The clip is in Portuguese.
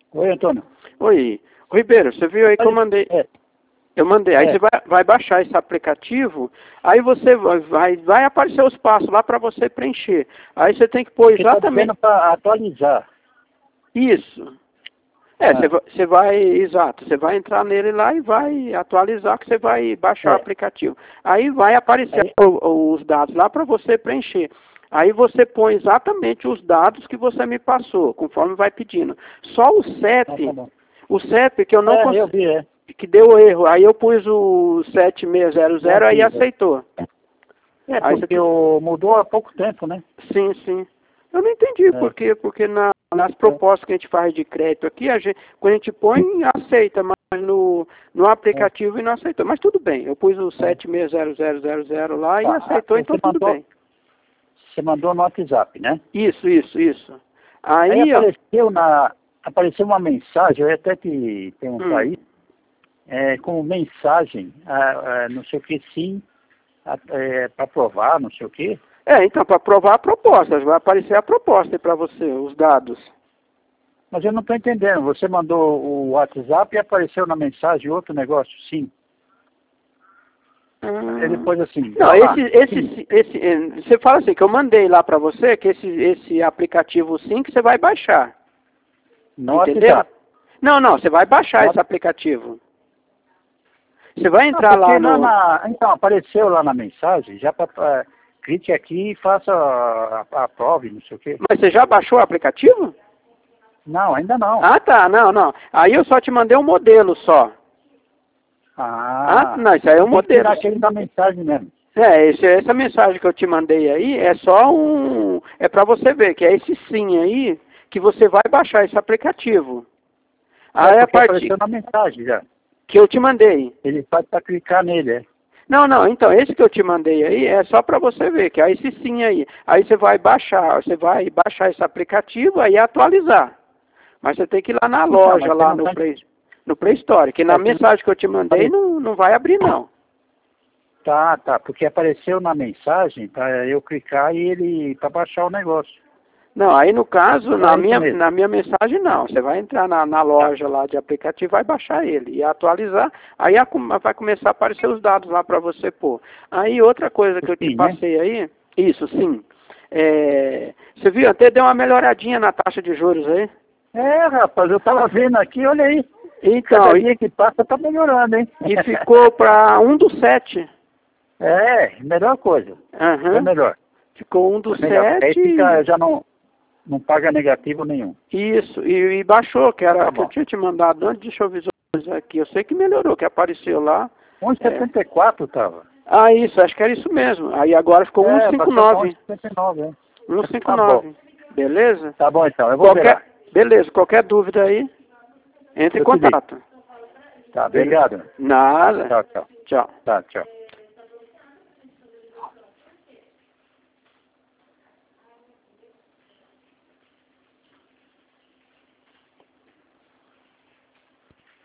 Oi, Antônio. Oi. Ribeiro, você viu aí que eu mandei? Eu mandei. Aí você vai baixar esse aplicativo, aí você vai aparecer os passos lá para você preencher. Aí você tem que pôr exatamente... para atualizar. Isso. Você exato, você vai entrar nele lá e vai atualizar, que você vai baixar o aplicativo. Aí vai aparecer os dados lá para você preencher. Aí você põe exatamente os dados que você me passou, conforme vai pedindo. Só o CEP, o CEP que eu não consegui, que deu erro. Aí eu pus o 7600, aí aceitou. Aí porque mudou há pouco tempo, né? Sim, sim. Eu não entendi por quê, porque nas propostas que a gente faz de crédito aqui, quando a gente põe, aceita, mas no aplicativo não aceitou. Mas tudo bem, eu pus o 760000 lá e aceitou, então tudo bem. Você mandou no WhatsApp, né? Isso. Aí apareceu uma mensagem, eu ia até te perguntar aí, como mensagem, não sei o que, sim, para aprovar, não sei o que. Então, para aprovar a proposta, vai aparecer a proposta para você, os dados. Mas eu não estou entendendo, você mandou o WhatsApp e apareceu na mensagem outro negócio, sim. E depois assim... Não, você fala assim, que eu mandei lá para você, que esse aplicativo sim que você vai baixar. No entendeu? WhatsApp. Não, você vai baixar esse aplicativo. Você vai entrar lá no... Então, apareceu lá na mensagem, já para... clique aqui e faça a prova, não sei o quê. Mas você já baixou o aplicativo? Não, ainda não. Ah, tá, não. Aí eu só te mandei um modelo só. Não, isso aí é um modelo. Tirar aquele da mensagem mesmo. Essa mensagem que eu te mandei aí é só é para você ver, que é esse sim aí, que você vai baixar esse aplicativo. Aí apareceu na mensagem já. Que eu te mandei. Ele pode para clicar nele, Não, então esse que eu te mandei aí é só para você ver, que é esse sim aí. Aí você vai baixar esse aplicativo aí atualizar. Mas você tem que ir lá na loja, lá no Play Store, que na mensagem que eu te mandei não vai abrir não. Tá, porque apareceu na mensagem para eu clicar e ele para baixar o negócio. Não, aí no caso, na minha mensagem não. Você vai entrar na loja lá de aplicativo, vai baixar ele e atualizar, aí vai começar a aparecer os dados lá para você pôr. Aí outra coisa que eu te passei aí, isso sim, você viu, até deu uma melhoradinha na taxa de juros aí. Rapaz, eu tava vendo aqui, olha aí. Então, cada dia que passa tá melhorando, hein? E ficou para 1/7. Melhor coisa. É melhor. Ficou 1/7. Aí já não paga negativo nenhum. Isso, e baixou, que era que eu tinha te mandado antes, deixa eu visualizar aqui. Eu sei que melhorou, que apareceu lá. 1,74 tava. Isso, acho que era isso mesmo. Aí agora ficou 1,59. 1,59, 1,59. Beleza? Tá bom então, eu vou ver. Beleza, qualquer dúvida aí, entre em contato. Tá, obrigado. Nada. Tchau. Tchau. Tá, tchau.